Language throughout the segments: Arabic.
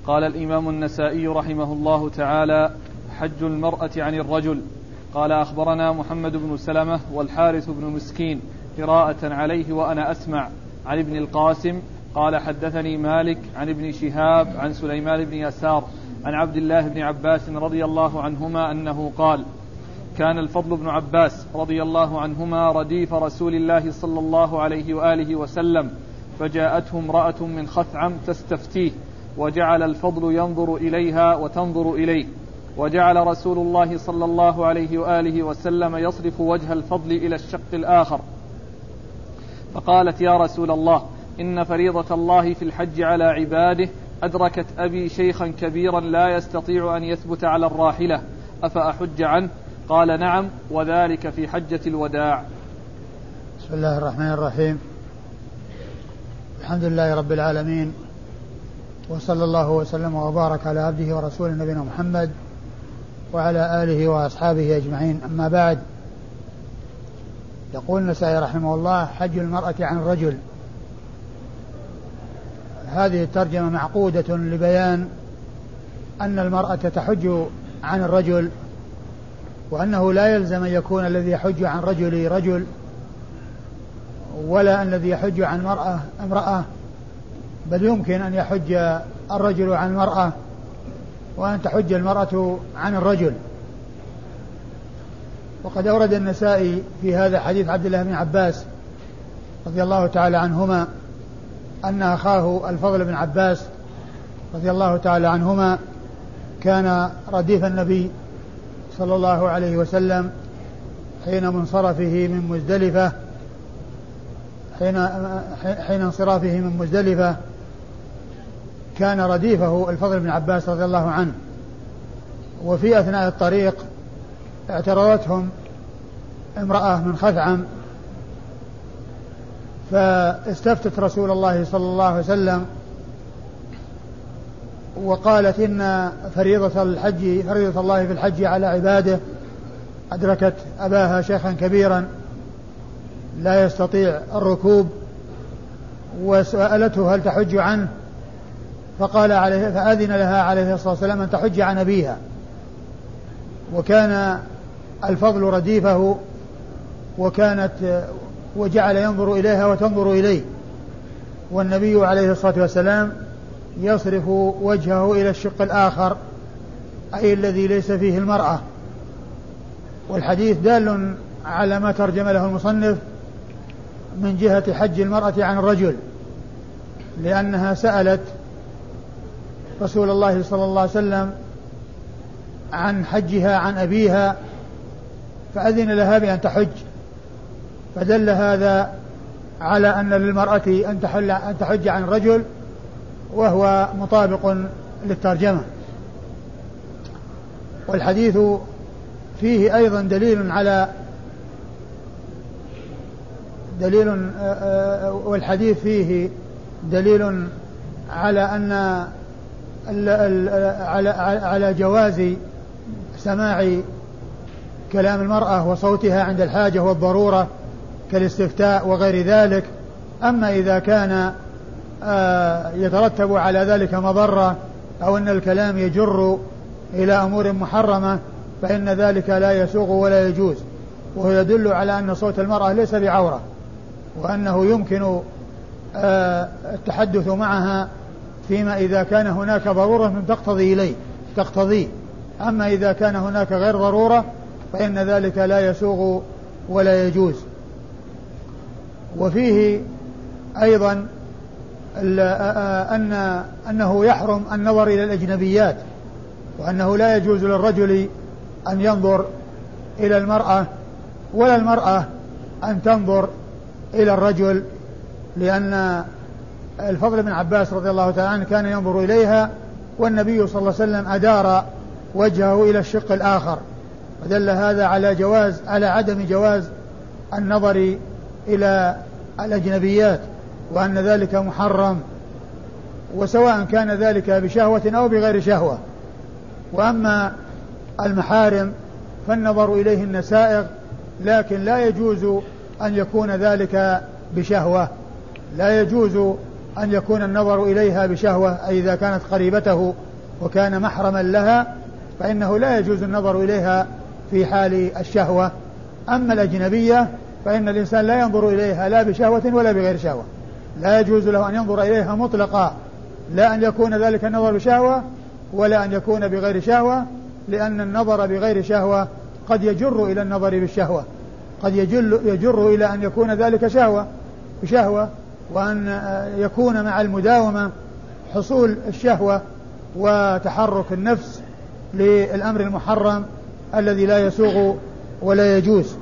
قال الإمام النسائي رحمه الله تعالى: حج المرأة عن الرجل. قال: أخبرنا محمد بن سلمة والحارث بن مسكين قراءة عليه وأنا أسمع عن ابن القاسم قال: حدثني مالك عن ابن شهاب عن سليمان بن يسار عن عبد الله بن عباس رضي الله عنهما أنه قال: كان الفضل بن عباس رضي الله عنهما رديف رسول الله صلى الله عليه وآله وسلم، فجاءته امرأة من خثعم تستفتيه، وجعل الفضل ينظر إليها وتنظر إليه، وجعل رسول الله صلى الله عليه وآله وسلم يصرف وجه الفضل إلى الشق الآخر. فقالت: يا رسول الله، إن فريضة الله في الحج على عباده أدركت أبي شيخا كبيرا لا يستطيع أن يثبت على الراحلة، أفأحج عنه؟ قال: نعم، وذلك في حجة الوداع. بسم الله الرحمن الرحيم. الحمد لله رب العالمين، وصلى الله وسلم وبارك على عبده ورسوله نبينا محمد وعلى آله وأصحابه أجمعين. أما بعد، يقول النسائي رحمه الله: حج المرأة عن الرجل. هذه الترجمة معقودة لبيان أن المرأة تحج عن الرجل، وأنه لا يلزم أن يكون الذي يحج عن رجل، ولا الذي يحج عن مرأة امرأة، بل يمكن أن يحج الرجل عن المرأة، وأن تحج المرأة عن الرجل. وقد أورد النسائي في هذا حديث عبد الله بن عباس رضي الله تعالى عنهما أن أخاه الفضل بن عباس رضي الله تعالى عنهما كان رديف النبي صلى الله عليه وسلم حين منصرفه من مزدلفة، حين انصرافه من مزدلفة كان رديفه الفضل بن عباس رضي الله عنه. وفي أثناء الطريق اعترضتهم امرأة من خثعم، فاستفتت رسول الله صلى الله عليه وسلم وقالت: إن فريضة الله في الحج على عباده أدركت أباها شيخا كبيرا لا يستطيع الركوب، وسألته: هل تحج عنه؟ فأذن لها عليه الصلاة والسلام أن تحج عن أبيها. وكان الفضل رديفه، وجعل ينظر إليها وتنظر إليه، والنبي عليه الصلاة والسلام يصرف وجهه إلى الشق الآخر، أي الذي ليس فيه المرأة. والحديث دال على ما ترجم له المصنف من جهة حج المرأة عن الرجل، لأنها سألت رسول الله صلى الله عليه وسلم عن حجها عن أبيها، فأذن لها بأن تحج، فدل هذا على أن للمرأة أن تحج عن الرجل، وهو مطابق للترجمة. والحديث فيه أيضا والحديث فيه دليل على أن على جواز سماع كلام المرأة وصوتها عند الحاجة والضرورة كالاستفتاء وغير ذلك. أما إذا كان يترتب على ذلك مضرة أو أن الكلام يجر إلى أمور محرمة فإن ذلك لا يسوغ ولا يجوز، وهو يدل على أن صوت المرأة ليس بعورة، وأنه يمكن التحدث معها فيما إذا كان هناك ضرورة تقتضي. أما إذا كان هناك غير ضرورة فإن ذلك لا يسوغ ولا يجوز. وفيه أيضا أنه يحرم النظر إلى الأجنبيات، وأنه لا يجوز للرجل أن ينظر إلى المرأة ولا المرأة أن تنظر إلى الرجل، لأن الفضل بن عباس رضي الله تعالى عنه كان ينظر إليها، والنبي صلى الله عليه وسلم أدار وجهه إلى الشق الآخر، ودل هذا على عدم جواز النظر إلى الأجنبيات، وأن ذلك محرم، وسواء كان ذلك بشهوة أو بغير شهوة. وأما المحارم فالنظر إليهن سائغ، لكن لا يجوز أن يكون ذلك بشهوة، لا يجوز أن يكون النظر إليها بشهوة، أي إذا كانت قريبته وكان محرما لها فإنه لا يجوز النظر إليها في حال الشهوة. أما الأجنبية فإن الإنسان لا ينظر إليها لا بشهوة ولا بغير شهوة، لا يجوز له أن ينظر إليها مطلقا، لا أن يكون ذلك النظر بشهوة ولا أن يكون بغير شهوة، لأن النظر بغير شهوة قد يجر إلى النظر بالشهوة، قد يجر إلى أن يكون ذلك بشهوة، وأن يكون مع المداومة حصول الشهوة وتحرك النفس للأمر المحرم الذي لا يسوغ ولا يجوز.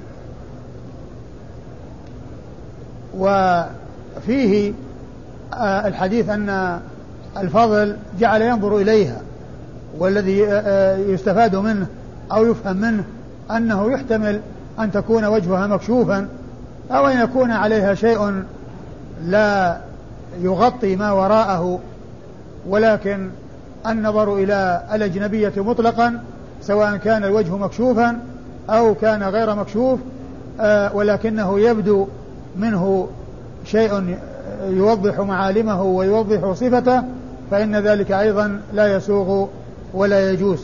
وفيه الحديث أن الفضل جعل ينظر إليها، والذي يستفاد منه أو يفهم منه أنه يحتمل أن تكون وجهها مكشوفا أو أن يكون عليها شيء لا يغطي ما وراءه، ولكن النظر إلى الأجنبية مطلقا سواء كان الوجه مكشوفا أو كان غير مكشوف ولكنه يبدو منه شيء يوضح معالمه ويوضح صفته، فإن ذلك أيضا لا يسوغ ولا يجوز.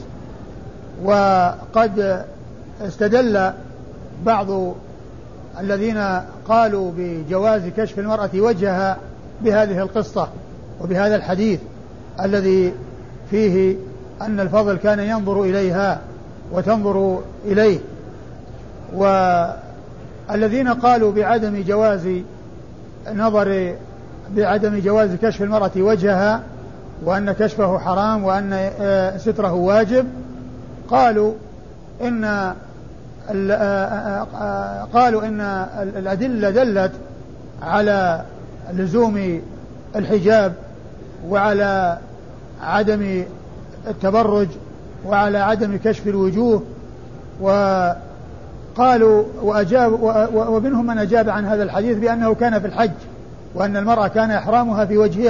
وقد استدل بعض الذين قالوا بجواز كشف المرأة وجهها بهذه القصة وبهذا الحديث الذي فيه أن الفضل كان ينظر إليها وتنظر إليه. والذين قالوا بعدم جواز كشف المرأة وجهها وأن كشفه حرام وأن ستره واجب، قالوا إن الأدلة دلت على لزوم الحجاب وعلى عدم التبرج وعلى عدم كشف الوجوه، وقالوا ومنهم من أجاب عن هذا الحديث بأنه كان في الحج، وأن المرأة كان إحرامها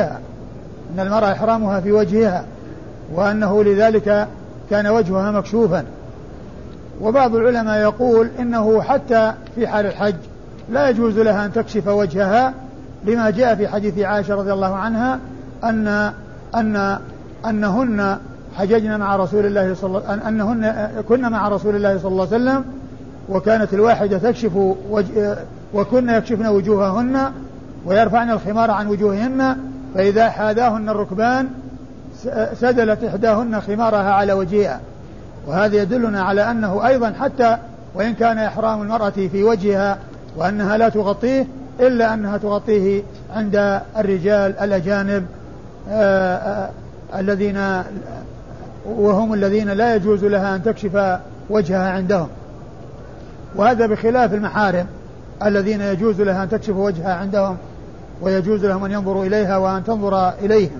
في وجهها، وأنه لذلك كان وجهها مكشوفا. وبعض العلماء يقول إنه حتى في حال الحج لا يجوز لها أن تكشف وجهها، لما جاء في حديث عائشة رضي الله عنها أنهن حججنا مع رسول الله أنهن كنا مع رسول الله صلى الله عليه وسلم، وكانت الواحدة تكشف وكن يكشفن وجوههن ويرفعن الخمار عن وجوههن، فإذا حاذاهن الركبان سدلت إحداهن خمارها على وجهها. وهذا يدلنا على أنه أيضا حتى وإن كان إحرام المرأة في وجهها وأنها لا تغطيه إلا أنها تغطيه عند الرجال الأجانب الذين لا يجوز لها أن تكشف وجهها عندهم، وهذا بخلاف المحارم الذين يجوز لها أن تكشف وجهها عندهم ويجوز لهم أن ينظروا إليها وأن تنظر إليهم.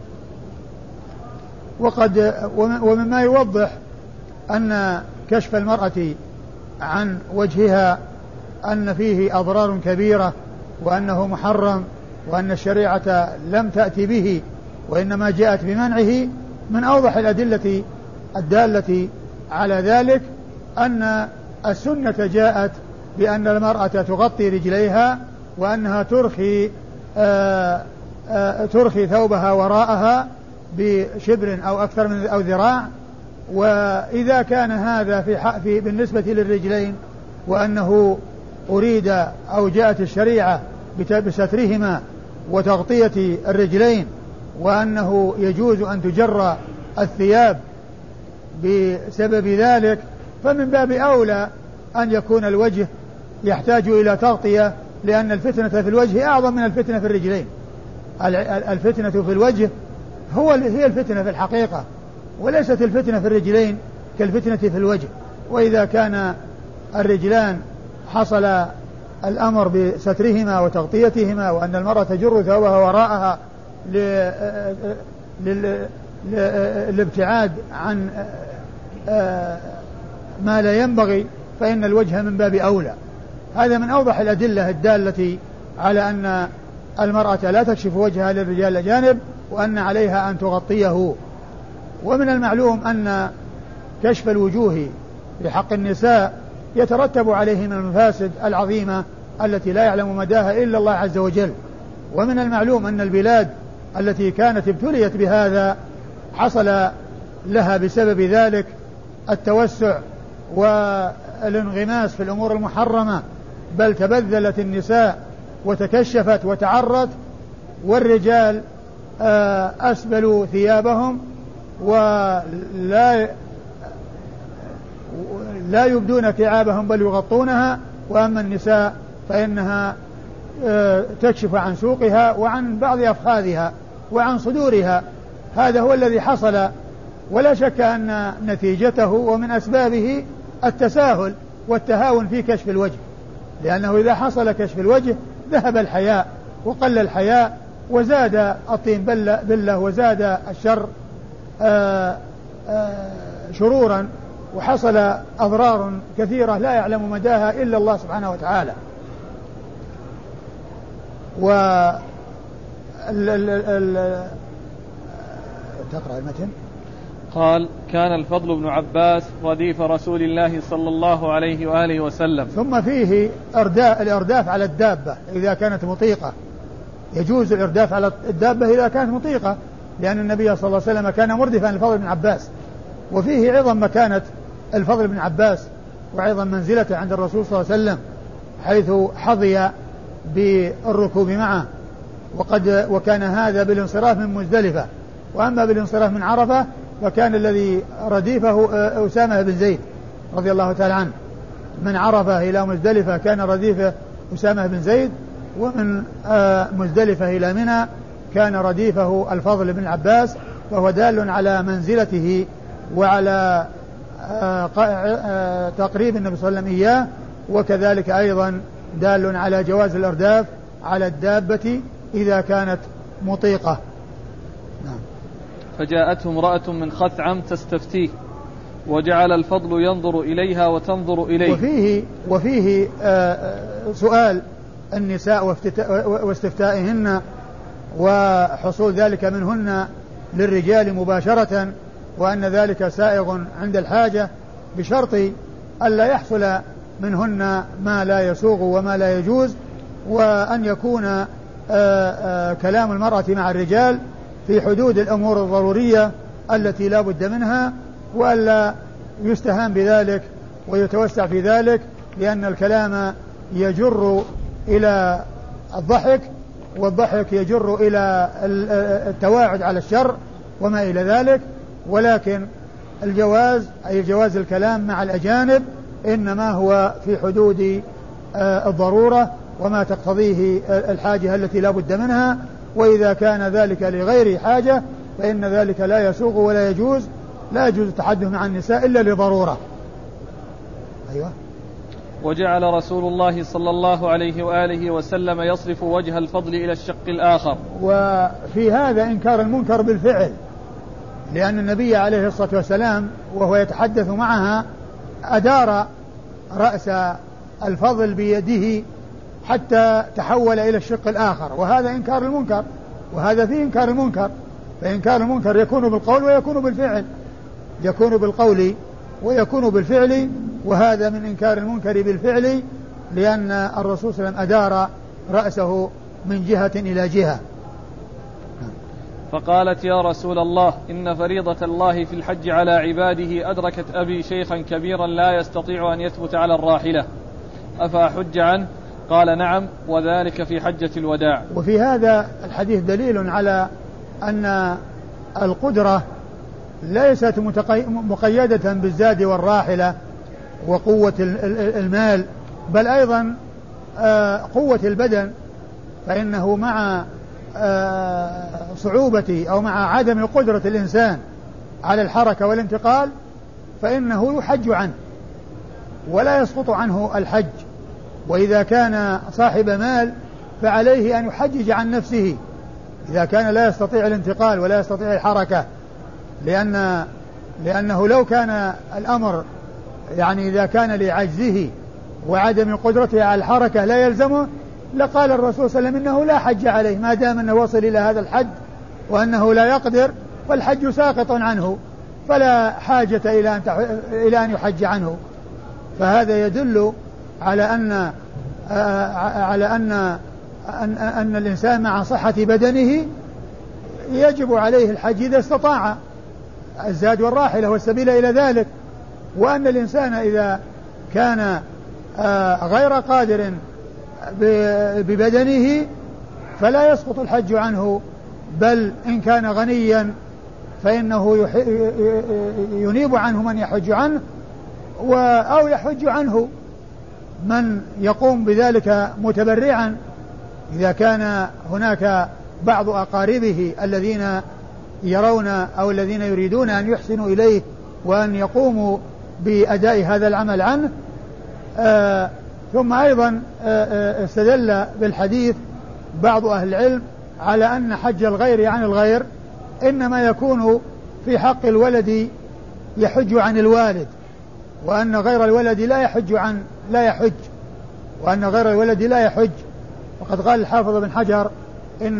ومما يوضح أن كشف المرأة عن وجهها أن فيه أضرار كبيرة وأنه محرم وأن الشريعة لم تأتي به وإنما جاءت بمنعه، من أوضح الأدلة الدالة على ذلك أن السنة جاءت بأن المرأة تغطي رجليها وأنها ترخي ثوبها وراءها بشبر أو أكثر من أو ذراع. وإذا كان هذا بالنسبة للرجلين وأنه أريد أو جاءت الشريعة بسترهما وتغطية الرجلين وأنه يجوز أن تجر الثياب بسبب ذلك، فمن باب أولى أن يكون الوجه يحتاج إلى تغطية، لأن الفتنة في الوجه أعظم من الفتنة في الرجلين. الفتنة في الوجه هي الفتنة في الحقيقة، وليست الفتنة في الرجلين كالفتنة في الوجه. وإذا كان الرجلان حصل الأمر بسترهما وتغطيتهما وأن المرأة تجر ثوبها وراءها للابتعاد عن ما لا ينبغي، فإن الوجه من باب أولى. هذا من أوضح الأدلة الدالة على أن المرأة لا تكشف وجهها للرجال الأجانب وأن عليها أن تغطيه. ومن المعلوم أن كشف الوجوه في حق النساء يترتب عليه من المفاسد العظيمة التي لا يعلم مداها إلا الله عز وجل، ومن المعلوم أن البلاد التي كانت ابتليت بهذا حصل لها بسبب ذلك التوسع والانغماس في الأمور المحرمة، بل تبذلت النساء وتكشفت وتعرت، والرجال أسبلوا ثيابهم ولا يبدون ثيابهم بل يغطونها، وأما النساء فإنها تكشف عن سوقها وعن بعض أفخاذها وعن صدورها. هذا هو الذي حصل، ولا شك أن نتيجته ومن أسبابه التساهل والتهاون في كشف الوجه، لأنه إذا حصل كشف الوجه ذهب الحياء وقل الحياء وزاد الطين بلة وزاد الشر شرورا، وحصل أضرار كثيرة لا يعلم مداها إلا الله سبحانه وتعالى. تقرأ المتن. قال: كان الفضل بن عباس رديف رسول الله صلى الله عليه وآله وسلم. ثم فيه الإرداف على الدابة إذا كانت مطيقة، يجوز الإرداف على الدابة إذا كانت مطيقة، لأن النبي صلى الله عليه وسلم كان مردفا للفضل بن عباس. وفيه عظم مكانة الفضل بن عباس وعظم منزلته عند الرسول صلى الله عليه وسلم، حيث حظي بالركوب معه، وكان هذا بالانصراف من مزدلفة. وأما بالانصراف من عرفة فكان الذي رديفه أسامة بن زيد رضي الله تعالى عنه. من عرفة إلى مزدلفة كان رديفه أسامة بن زيد، ومن مزدلفة إلى منى كان رديفه الفضل بن عباس، وهو دال على منزلته وعلى تقريب النبي صلى الله عليه وسلم إياه، وكذلك أيضا دال على جواز الإرداف على الدابة إذا كانت مطيقة. نعم. فجاءته امرأة من خثعم تستفتيه، وجعل الفضل ينظر إليها وتنظر إليه. وفيه سؤال النساء واستفتائهن وحصول ذلك منهن للرجال مباشرة، وأن ذلك سائغ عند الحاجة، بشرط ألا يحصل منهن ما لا يسوغ وما لا يجوز، وأن يكون كلام المرأة مع الرجال في حدود الأمور الضرورية التي لا بد منها، وألا يستهان بذلك ويتوسع في ذلك، لأن الكلام يجر إلى الضحك، والضحك يجر إلى التواعد على الشر وما إلى ذلك. ولكن الجواز أي جواز الكلام مع الأجانب إنما هو في حدود الضرورة وما تقتضيه الحاجة التي لا بد منها، وإذا كان ذلك لغير حاجة فإن ذلك لا يسوغ ولا يجوز. لا يجوز التحدث مع النساء إلا لضرورة. أيوة. وجعل رسول الله صلى الله عليه وآله وسلم يصرف وجه الفضل إلى الشق الآخر. وفي هذا إنكار المنكر بالفعل، لأن النبي عليه الصلاة والسلام وهو يتحدث معها أدار رأس الفضل بيده حتى تحول إلى الشق الآخر، وهذا إنكار المنكر، وهذا فيه إنكار المنكر. فإنكار المنكر يكون بالقول ويكون بالفعل، يكون بالقول ويكون بالفعل، وهذا من إنكار المنكر بالفعل، لأن الرسول صلى الله عليه وسلم أدار رأسه من جهة إلى جهة. فقالت: يا رسول الله، إن فريضة الله في الحج على عباده أدركت أبي شيخا كبيرا لا يستطيع أن يثبت على الراحلة، أفأحج عنه؟ قال: نعم، وذلك في حجة الوداع. وفي هذا الحديث دليل على أن القدرة ليست مقيدة بالزاد والراحلة وقوة المال، بل أيضا قوة البدن، فإنه مع صعوبة أو مع عدم قدرة الإنسان على الحركة والانتقال فإنه يحج عنه ولا يسقط عنه الحج. وإذا كان صاحب مال فعليه أن يحجج عن نفسه إذا كان لا يستطيع الانتقال ولا يستطيع الحركة، لأنه لو كان الأمر يعني إذا كان لعجزه وعدم قدرته على الحركة لا يلزمه لقال الرسول صلى الله عليه وسلم إنه لا حج عليه، ما دام أنه وصل إلى هذا الحد وأنه لا يقدر فالحج ساقط عنه، فلا حاجة إلى أن يحج عنه. فهذا يدل على أن أن الإنسان مع صحة بدنه يجب عليه الحج إذا استطاع الزاد والراحلة والسبيل إلى ذلك، وأن الإنسان إذا كان غير قادر ببدنه فلا يسقط الحج عنه، بل إن كان غنيا فإنه ينيب عنه من يحج عنه، أو يحج عنه من يقوم بذلك متبرعا، إذا كان هناك بعض أقاربه الذين يرون أو الذين يريدون أن يحسنوا إليه وأن يقوموا بأداء هذا العمل عنه. ثم أيضا استدل بالحديث بعض أهل العلم على أن حج الغير عن الغير إنما يكون في حق الولد يحج عن الوالد، وأن غير الولد لا يحج وأن غير الولد لا يحج. وقد قال الحافظ بن حجر إن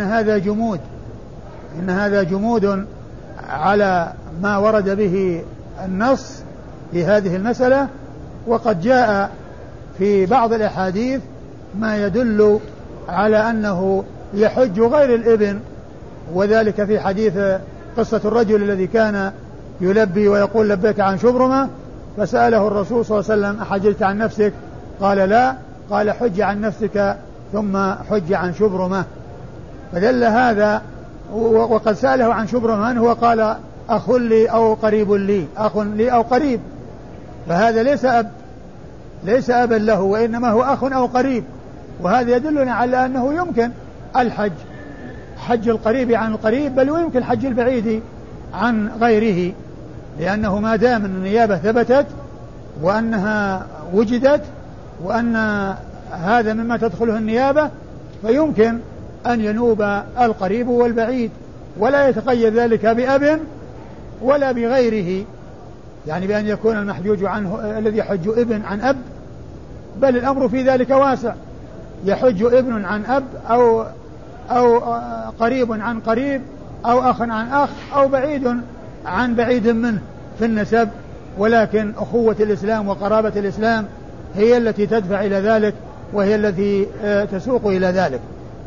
هذا جمود على ما ورد به النص في هذه المسألة، وقد جاء في بعض الأحاديث ما يدل على أنه يحج غير الابن، وذلك في حديث قصة الرجل الذي كان يلبي ويقول لبيك عن شبرمة، فسأله الرسول صلى الله عليه وسلم أحججت عن نفسك؟ قال لا، قال حج عن نفسك ثم حج عن شبرمة. فدل هذا، وقد سأله عن شبرمة من هو؟ قال أخ لي أو قريب لي، أخ لي أو قريب، فهذا ليس أبا له، وإنما هو أخ أو قريب. وهذا يدلنا على أنه يمكن الحج، حج القريب عن القريب، بل ويمكن حج البعيد عن غيره، لأنه ما دام النيابة ثبتت وأنها وجدت وأن هذا مما تدخله النيابة، فيمكن أن ينوب القريب والبعيد، ولا يتقيد ذلك بأب ولا بغيره، يعني بأن يكون المحجوج عنه الذي يحج ابن عن أب، بل الأمر في ذلك واسع، يحج ابن عن أب أو قريب عن قريب أو أخ عن أخ أو بعيد عن بعيد منه في النسب، ولكن أخوة الإسلام وقرابة الإسلام هي التي تدفع إلى ذلك، وهي التي تسوق إلى ذلك.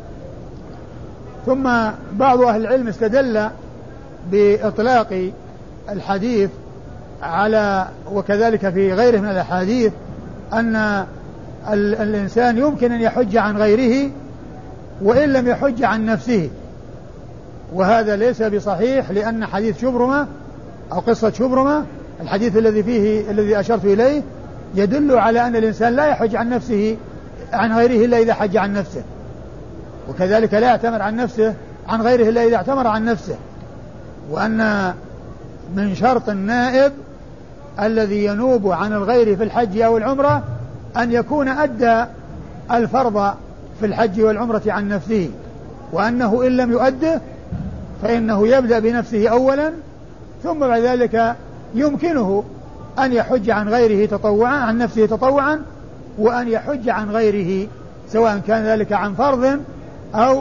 ثم بعض أهل العلم استدل بإطلاق الحديث على، وكذلك في غيره من الأحاديث، أن الإنسان يمكن أن يحج عن غيره وإن لم يحج عن نفسه، وهذا ليس بصحيح، لأن حديث شبرمة أو قصة شبرمة الحديث الذي أشرت إليه يدل على أن الإنسان لا يحج عن نفسه عن غيره إلا إذا حج عن نفسه، وكذلك لا يعتمر عن نفسه عن غيره إلا إذا اعتمر عن نفسه، وأن من شرط النائب الذي ينوب عن الغير في الحج أو العمرة أن يكون أدى الفرض في الحج والعمرة عن نفسه، وأنه إن لم يؤده فإنه يبدأ بنفسه أولا، ثم بعد ذلك يمكنه أن يحج عن غيره تطوعا، عن نفسه تطوعا، وأن يحج عن غيره سواء كان ذلك عن فرض أو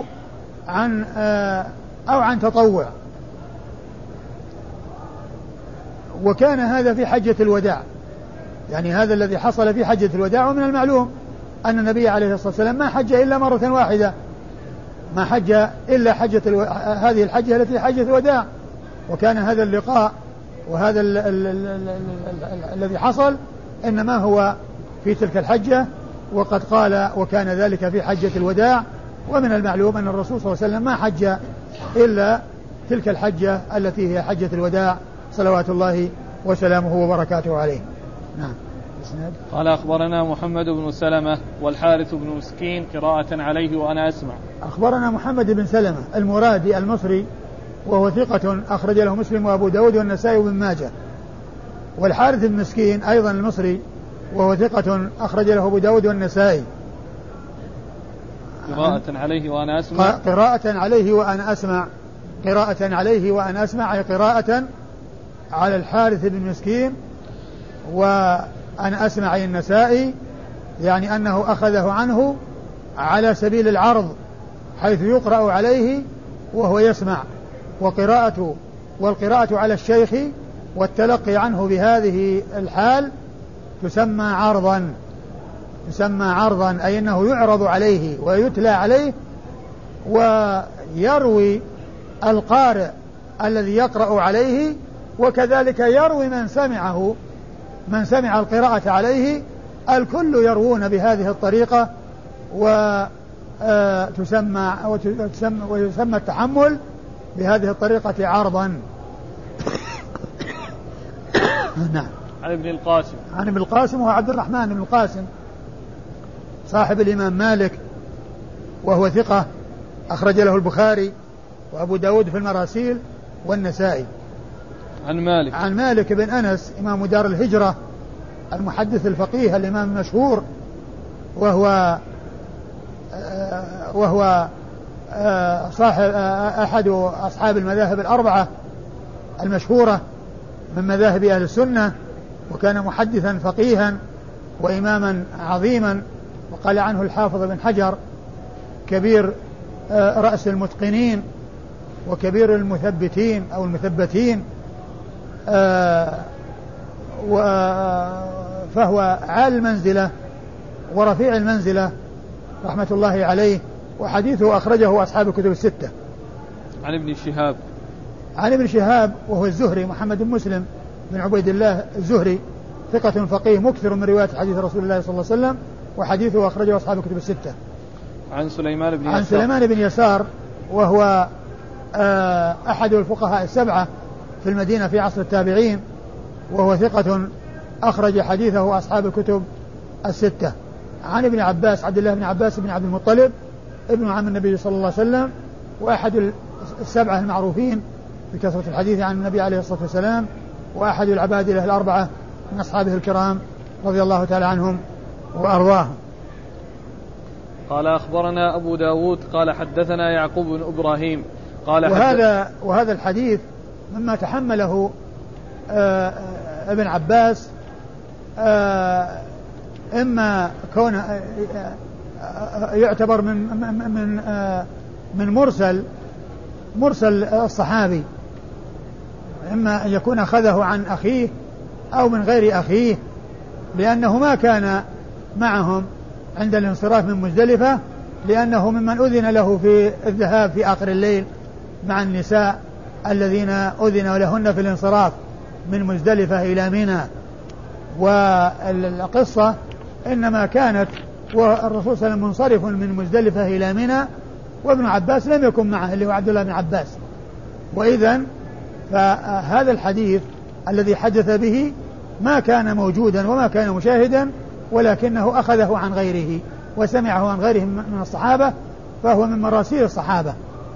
عن تطوع. وكان هذا في حجة الوداع، يعني هذا الذي حصل في حجة الوداع. ومن المعلوم أن النبي عليه الصلاة والسلام ما حج إلا مرة واحدة، ما حج إلا هذه الحجة التي حجة الوداع، وكان هذا اللقاء وهذا الذي حصل إنما هو في تلك الحجة. وقد قال وكان ذلك في حجة الوداع. ومن المعلوم أن الرسول صلى الله عليه وسلم ما حج إلا تلك الحجة التي هي حجة الوداع صلوات الله وسلامه وبركاته عليه. نعم. قال أخبرنا محمد بن سلمة والحارث بن مسكين قراءة عليه وأنا أسمع. أخبرنا محمد بن سلمة المرادي المصري وهو ثقة أخرج له مسلم وأبو داود والنسائي وابن ماجه. والحارث بن مسكين أيضا المصري وهو ثقة أخرج له أبو داود والنسائي. قراءة عليه وأنا أسمع. قراءة عليه وأنا أسمع. قراءة عليه وأنا أسمع أي قراءة على الحارث بن مسكين وأنا أسمع أي النسائي، يعني أنه أخذه عنه على سبيل العرض حيث يقرأ عليه وهو يسمع. والقراءة على الشيخ والتلقي عنه بهذه الحال تسمى عرضا، أي أنه يعرض عليه ويتلى عليه ويروي القارئ الذي يقرأ عليه، وكذلك يروي من سمع القراءة عليه. الكل يروون بهذه الطريقة، ويسمى التحمل بهذه الطريقة عرضا. نعم. عن ابن القاسم. عن ابن القاسم وهو عبد الرحمن بن القاسم صاحب الإمام مالك، وهو ثقة أخرج له البخاري وأبو داود في المراسيل والنسائي. عن مالك بن أنس إمام دار الهجرة المحدث الفقيه الإمام المشهور، وهو صاحب أحد أصحاب المذاهب الأربعة المشهورة من مذاهب أهل السنة، وكان محدثا فقيها وإماما عظيما. وقال عنه الحافظ بن حجر كبير رأس المتقنين وكبير المثبتين أو المثبتين، فهو عالي المنزلة ورفيع المنزلة رحمة الله عليه، وحديثه أخرجه أصحاب الكتب الستة. عن ابن شهاب وهو الزهري محمد بن مسلم بن عبيد الله الزهري، ثقة فقيه مكثر من رواية حديث رسول الله صلى الله عليه وسلم، وحديثه أخرجه أصحاب الكتب الستة. عن سليمان بن يسار وهو أحد الفقهاء السبعة في المدينة في عصر التابعين، وهو ثقة أخرج حديثه أصحاب الكتب الستة. عن ابن عباس عبد الله بن عباس بن عبد المطلب ابن عم النبي صلى الله عليه وسلم، وأحد السبعة المعروفين بكثرة الحديث عن النبي عليه الصلاة والسلام، وأحد العبادلة الأربعة من أصحابه الكرام رضي الله تعالى عنهم وأرضاهم. قال أخبرنا أبو داود قال حدثنا يعقوب بن إبراهيم قال وهذا الحديث مما تحمله ابن عباس، إما كون يعتبر من مرسل الصحابي، إما أن يكون أخذه عن أخيه أو من غير أخيه، لأنه ما كان معهم عند الانصراف من مزدلفة، لأنه ممن أذن له في الذهاب في آخر الليل مع النساء الذين أذن لهن في الانصراف من مزدلفة إلى منى. والقصة إنما كانت والرسول صلى الله عليه وسلم منصرف من مزدلفة إلى منى، وابن عباس لم يكن معه اللي هو عبد الله بن عباس. وإذن فهذا الحديث الذي حدث به ما كان موجودا وما كان مشاهدا، ولكنه أخذه عن غيره وسمعه عن غيره من الصحابة، فهو من مراسيل الصحابة.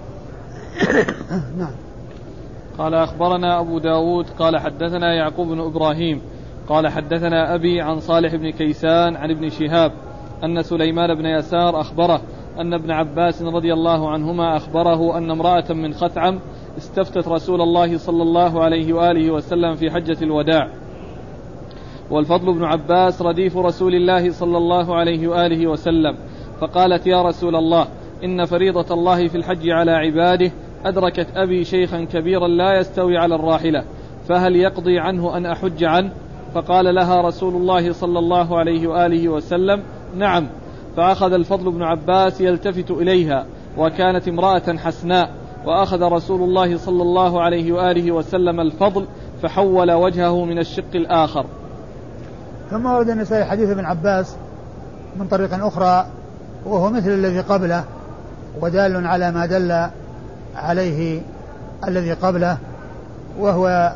نعم. قال أخبرنا أبو داود قال حدثنا يعقوب بن إبراهيم قال حدثنا أبي عن صالح بن كيسان عن ابن شهاب أن سليمان بن يسار أخبره أن ابن عباس رضي الله عنهما أخبره أن امرأة من خثعم استفتت رسول الله صلى الله عليه وآله وسلم في حجة الوداع، والفضل بن عباس رديف رسول الله صلى الله عليه وآله وسلم، فقالت يا رسول الله إن فريضة الله في الحج على عباده أدركت أبي شيخا كبيرا لا يستوي على الراحلة، فهل يقضي عنه أن أحج عنه؟ فقال لها رسول الله صلى الله عليه وآله وسلم نعم. فأخذ الفضل بن عباس يلتفت إليها، وكانت امرأة حسناء، وأخذ رسول الله صلى الله عليه وآله وسلم الفضل فحول وجهه من الشق الآخر. ثم ورد النسائي حديث ابن عباس من طريق أخرى، وهو مثل الذي قبله ودال على ما دل عليه الذي قبله، وهو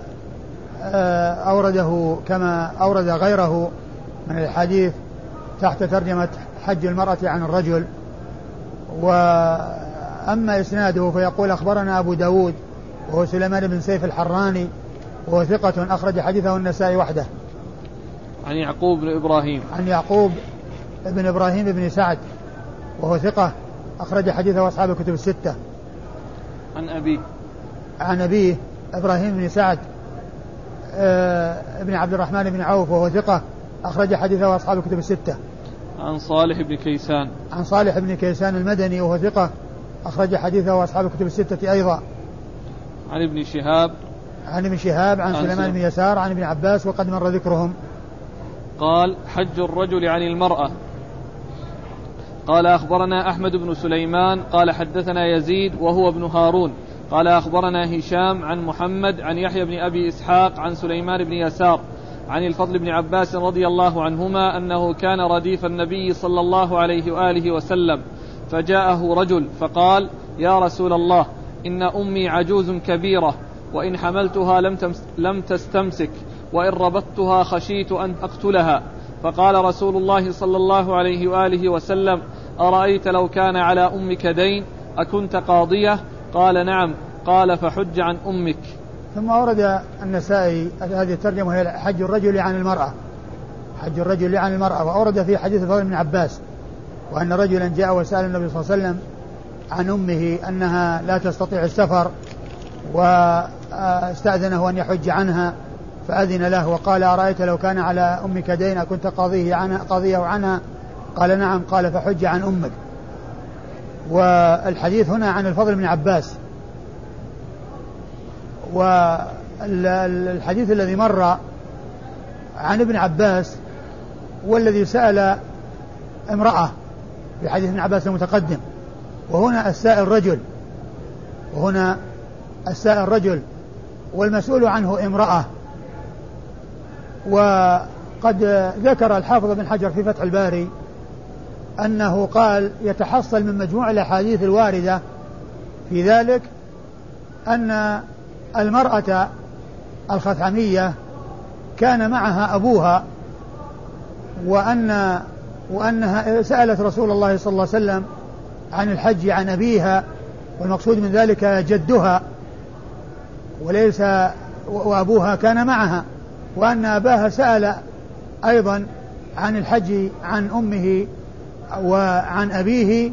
أورده كما أورد غيره من الحديث تحت ترجمة حج المرأة عن الرجل. وأما إسناده فيقول أخبرنا أبو داود وهو سليمان بن سيف الحراني، وهو ثقة أخرج حديثه النسائي وحده. عن يعقوب بن إبراهيم بن سعد وهو ثقة أخرج حديثه أصحاب الكتب الستة. عن أبيه إبراهيم بن سعد ابن عبد الرحمن بن عوف وهو ثقة أخرج حديثه أصحاب الكتب الستة. عن صالح بن كيسان المدني وهو ثقة أخرج حديثه أصحاب الكتب الستة أيضا. عن ابن شهاب عن سليمان بن يسار عن ابن عباس وقد مر ذكرهم. قال حج الرجل عن المرأة قال أخبرنا أحمد بن سليمان قال حدثنا يزيد وهو ابن هارون قال أخبرنا هشام عن محمد عن يحيى بن أبي إسحاق عن سليمان بن يسار عن الفضل بن عباس رضي الله عنهما أنه كان رديف النبي صلى الله عليه وآله وسلم فجاءه رجل فقال يا رسول الله إن أمي عجوز كبيرة وإن حملتها لم تستمسك وإن ربطتها خشيت أن أقتلها. فقال رسول الله صلى الله عليه وآله وسلم أرأيت لو كان على أمك دين أكنت قاضية؟ قال نعم. قال فحج عن أمك. ثم ورد النسائي هذه الترجمة هي حج الرجل عن المرأة، حج الرجل عن المرأة. وأورد في حديث الفضل بن عباس وأن رجلا جاء وسأل النبي صلى الله عليه وسلم عن أمه أنها لا تستطيع السفر واستأذنه أن يحج عنها فأذن له وقال أرأيت لو كان على أمك دين أكنت قاضيه عنها؟ قال نعم. قال فحج عن أمك. والحديث هنا عن الفضل بن عباس. والحديث الذي مر عن ابن عباس والذي سأل امرأة في حديث ابن عباس المتقدم، وهنا السائل رجل والمسؤول عنه امرأة. وقد ذكر الحافظ بن حجر في فتح الباري أنه قال يتحصل من مجموع الأحاديث الواردة في ذلك أن المرأة الخثعمية كان معها أبوها وأنها سألت رسول الله صلى الله عليه وسلم عن الحج عن أبيها، والمقصود من ذلك جدها وليس وأبوها كان معها، وأن أباها سأل أيضا عن الحج عن أمه وعن أبيه.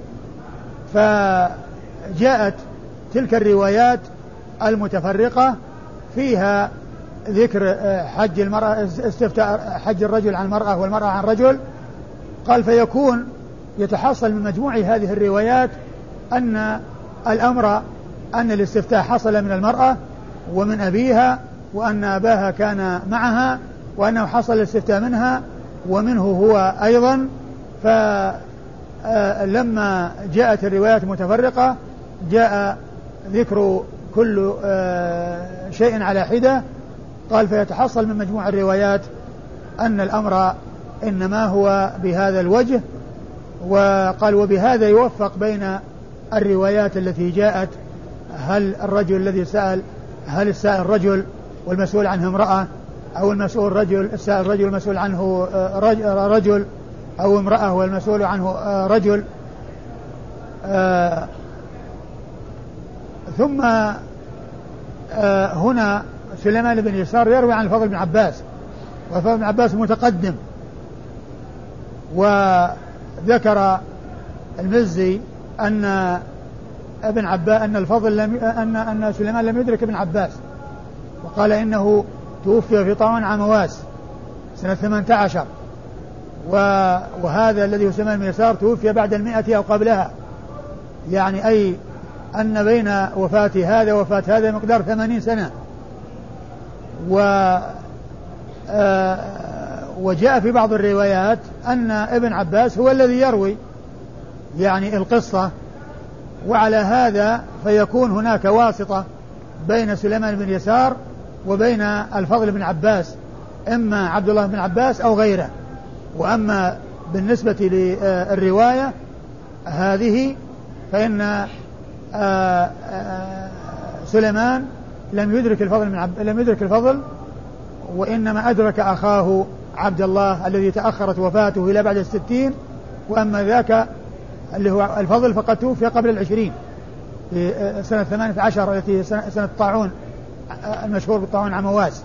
فجاءت تلك الروايات المتفرقة فيها ذكر حج المرأة، استفتاء حج الرجل عن المرأة والمرأة عن رجل. قال فيكون يتحصل من مجموع هذه الروايات أن الأمر أن الاستفتاء حصل من المرأة ومن أبيها، وأن أباها كان معها، وأنه حصل الاستفتاء منها ومنه هو أيضا. فلما جاءت الروايات المتفرقة جاء ذكر كل شيء على حدة. قال فيتحصل من مجموع الروايات أن الأمر إنما هو بهذا الوجه. وقال وبهذا يوفق بين الروايات التي جاءت، هل الرجل الذي سأل هل السائل رجل والمسؤول عنه امرأة، أو المسؤول رجل السائل رجل والمسؤول عنه رجل، أو امرأة والمسؤول عنه رجل. ثم هنا سليمان بن يسار يروي عن الفضل بن عباس، والفضل بن عباس متقدم. وذكر المزي أن ابن عباس أن الفضل أن سليمان لم يدرك ابن عباس، وقال إنه توفي في طاعون عمواس سنة 18. وهذا الذي هو سليمان بن يسار توفي بعد 100 أو قبلها، يعني أي أن بين وفاة هذا ووفاة هذا مقدار 80 سنة. وجاء في بعض الروايات أن ابن عباس هو الذي يروي يعني القصة، وعلى هذا فيكون هناك واسطة بين سليمان بن يسار وبين الفضل بن عباس، إما عبد الله بن عباس أو غيره. وأما بالنسبة للرواية هذه فإن سليمان لم يدرك الفضل، وإنما أدرك أخاه عبد الله الذي تأخرت وفاته إلى بعد 60. وأما ذاك اللي هو الفضل فقد توفي قبل 20 في سنة 18 التي سنة الطاعون المشهور بالطاعون عمواس.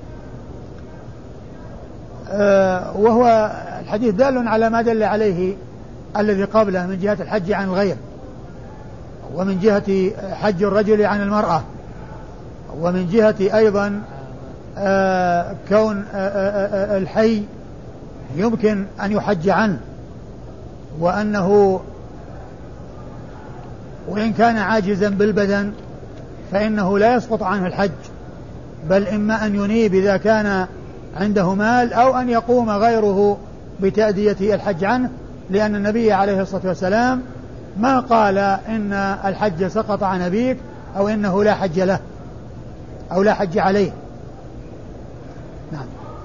وهو الحديث دال على ما دل عليه الذي قبله من جهة الحج عن الغير، ومن جهة حج الرجل عن المرأة، ومن جهة أيضا كون الحي يمكن أن يحج عنه، وأنه وإن كان عاجزا بالبدن فإنه لا يسقط عنه الحج، بل إما أن ينيب إذا كان عنده مال، أو أن يقوم غيره بتأدية الحج عنه، لأن النبي عليه الصلاة والسلام ما قال إن الحج سقط عن أبيك أو إنه لا حج له أو لا حج عليه. نعم.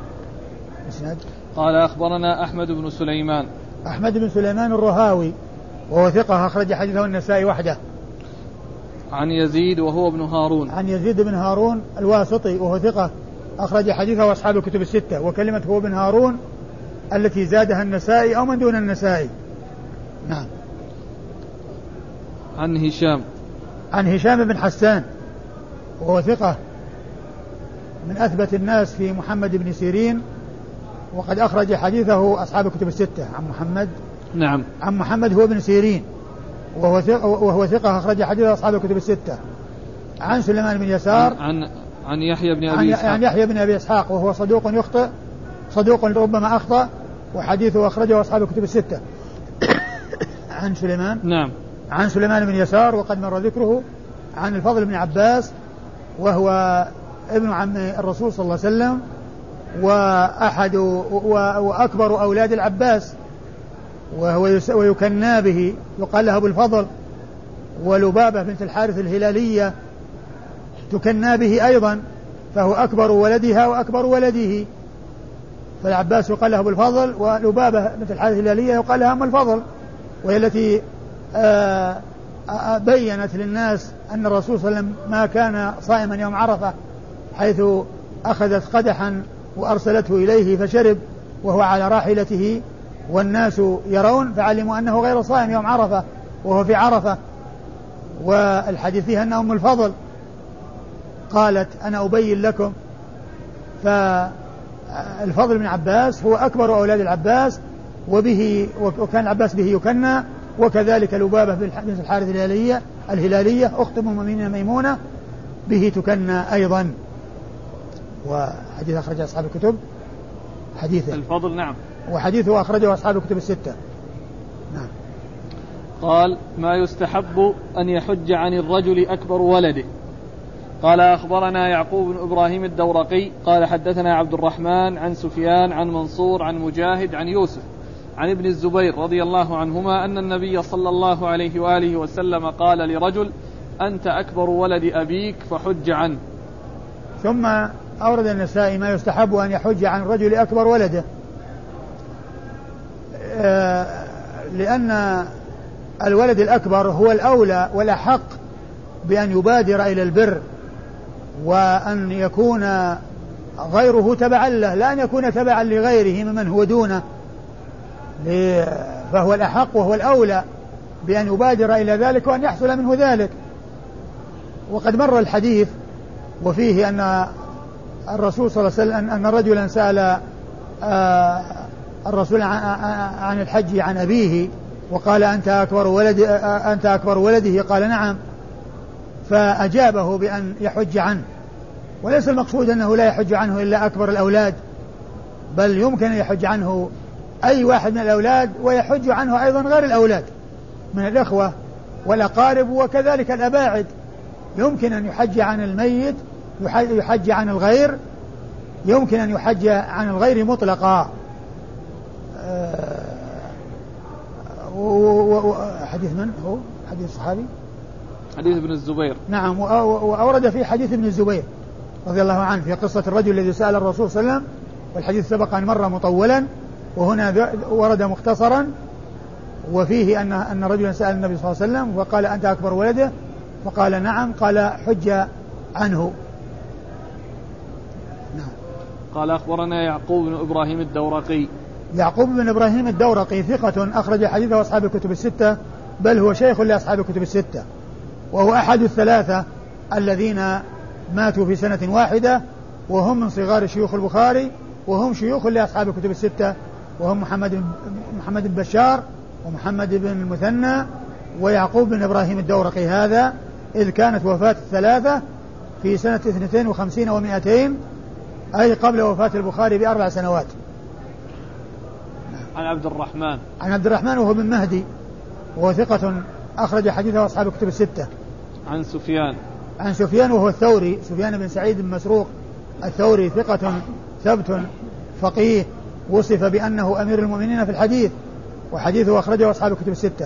قال أخبرنا أحمد بن سليمان. أحمد بن سليمان الرهاوي وهو ثقة أخرج حديثه النسائي وحده. عن يزيد وهو ابن هارون. عن يزيد بن هارون الواسطي وهو ثقة أخرج حديثه وأصحاب الكتب الستة. وكلمة هو بن هارون التي زادها النسائي أو من دون النسائي. نعم. عن هشام. عن هشام بن حسان وهو ثقة من أثبت الناس في محمد بن سيرين وقد أخرج حديثه أصحاب الكتب الستة. عن محمد. نعم. عن محمد هو بن سيرين وهو ثقة أخرج حديثه أصحاب الكتب الستة. عن سليمان بن يسار. عن يحيى بن أبي إسحاق. عن يحيى بن أبي إسحاق وهو صدوق يخطئ صدوق ربما أخطأ وحديثه أخرجه أصحاب الكتب الستة. عن سليمان. نعم. عن سليمان بن يسار وقد مر ذكره. عن الفضل بن عباس وهو ابن عم الرسول صلى الله عليه وسلم وأحد وأكبر أولاد العباس ويكنى به يقال له أبو الفضل. ولبابة بنت الحارث الهلالية تكنى به أيضا فهو أكبر ولدها وأكبر ولده. فالعباس يقال له أبو الفضل ولبابة بنت الحارث الهلالية يقال لها أم الفضل وهي التي بينت للناس أن الرسول صلى الله عليه وسلم ما كان صائما يوم عرفة حيث أخذت قدحا وأرسلته إليه فشرب وهو على راحلته والناس يرون فعلموا أنه غير صائم يوم عرفة وهو في عرفة. والحديث فيها أن أم الفضل قالت أنا أبين لكم. فالفضل بن عباس هو أكبر أولاد العباس وكان العباس به يكنى وكذلك لبابة بنت الحارث الهلالية أخت أم المؤمنين ميمونة به تكنى أيضا. وحديث أخرج أصحاب الكتب حديثه الفضل. نعم. وحديثه أخرجه أصحاب الكتب الستة. نعم. قال ما يستحب أن يحج عن الرجل أكبر ولده. قال أخبرنا يعقوب بن إبراهيم الدورقي قال حدثنا عبد الرحمن عن سفيان عن منصور عن مجاهد عن يوسف عن ابن الزبير رضي الله عنهما أن النبي صلى الله عليه وآله وسلم قال لرجل أنت أكبر ولد أبيك فحج عنه. ثم أورد النسائي ما يستحب أن يحج عن الرجل أكبر ولده لأن الولد الأكبر هو الأولى والأحق بأن يبادر إلى البر وأن يكون غيره تبعا له لا أن يكون تبعا لغيره ممن هو دونه فهو الأحق وهو الأولى بأن يبادر إلى ذلك وأن يحصل منه ذلك. وقد مر الحديث وفيه أن الرسول صلى الله عليه وسلم أن رجلا سأل الرسول عن الحج عن أبيه وقال أنت أكبر ولده قال نعم فأجابه بأن يحج عنه. وليس المقصود أنه لا يحج عنه إلا أكبر الأولاد بل يمكن أن يحج عنه أي واحد من الأولاد ويحج عنه أيضا غير الأولاد من الإخوة والأقارب وكذلك الأباعد يمكن أن يحج عن الميت يحج عن الغير يمكن أن يحج عن الغير مطلقا. حديث من هو حديث الصحابي حديث ابن الزبير. نعم. وأورد في حديث ابن الزبير رضي الله عنه في قصة الرجل الذي سأل الرسول صلى الله عليه وسلم والحديث سبق أن مر مطولا وهنا ورد مختصرا وفيه أن رجلا سأل النبي صلى الله عليه وسلم وقال أنت أكبر ولده فقال نعم قال حج عنه. نعم. قال أخبرنا يعقوب بن إبراهيم الدورقي. يعقوب بن إبراهيم الدورقي ثقة أخرج حديثه أصحاب الكتب الستة بل هو شيخ لأصحاب الكتب الستة وهو أحد الثلاثة الذين ماتوا في سنة واحدة وهم من صغار شيوخ البخاري وهم شيوخ لأصحاب الكتب الستة وهم محمد بن بشار ومحمد بن المثنى ويعقوب بن إبراهيم الدورقي هذا إذ كانت وفاة الثلاثة في سنة 52 و200 أي قبل وفاة البخاري ب4 سنوات. عن عبد الرحمن وهو بن مهدي وهو ثقة أخرج حديثه أصحاب الكتب الستة. عن سفيان وهو الثوري سفيان بن سعيد بن مسروق الثوري ثقة ثبت فقيه وصف بأنه أمير المؤمنين في الحديث وحديثه أخرجه أصحاب الكتب الستة.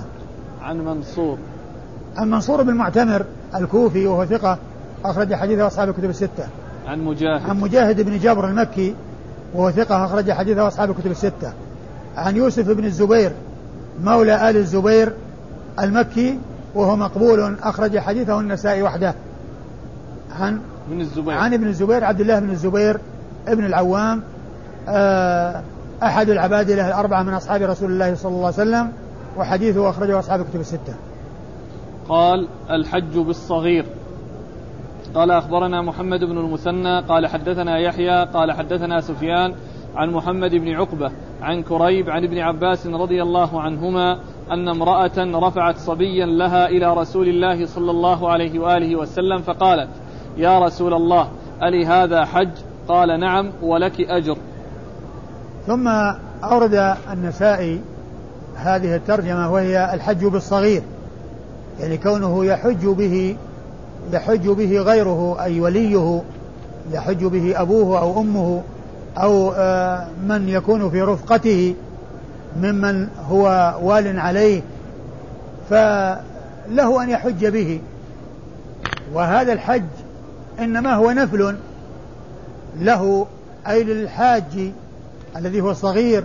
عن منصور بن معتمر الكوفي وهو ثقة أخرج حديثه أصحاب الكتب الستة. عن مجاهد بن جبر المكي وهو ثقة أخرج حديثه أصحاب الكتب الستة. عن يوسف بن الزبير مولى آل الزبير المكي وهو مقبول أخرج حديثه النسائي وحده. عن ابن الزبير عبد الله بن الزبير ابن العوام أحد العبادلة الأربعة من أصحاب رسول الله صلى الله عليه وسلم وحديثه أخرجه أصحاب الكتب الستة. قال الحج بالصغير. قال أخبرنا محمد بن المثنى قال حدثنا يحيى قال حدثنا سفيان عن محمد بن عقبة عن كريب عن ابن عباس رضي الله عنهما أن امرأة رفعت صبيا لها إلى رسول الله صلى الله عليه وآله وسلم فقالت يا رسول الله ألي هذا حج؟ قال نعم ولك أجر. ثم أورد النسائي هذه الترجمة وهي الحج بالصغير، يعني كونه يحج به غيره أي وليه، يحج به أبوه أو أمه أو من يكون في رفقته ممن هو وال عليه فله أن يحج به. وهذا الحج إنما هو نفل له أي للحاج الذي هو صغير،